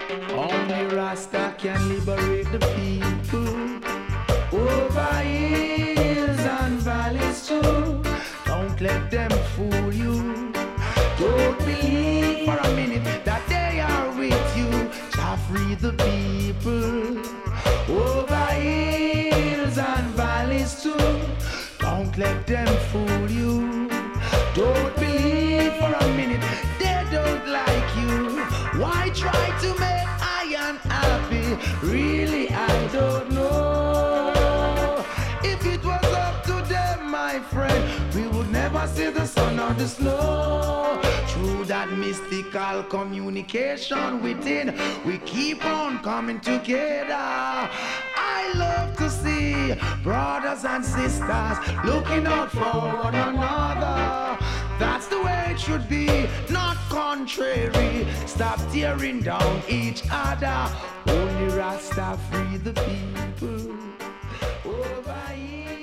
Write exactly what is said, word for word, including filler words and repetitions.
Only Rasta can liberate the people over hills and valleys too. Don't let them fool you. Don't believe for a minute that they are with you. Shall free the people over hills and valleys too. Don't let them fool you. Don't believe for a minute they don't like you. Why try to make I unhappy? Really, I don't know. If it was up to them, my friend, we would never see the sun or the snow. Through that mystical communication within, we keep on coming together. I love to see brothers and sisters looking out for one another. That's the way it should be, not contrary. Stop tearing down each other. Only Rasta free the people over here.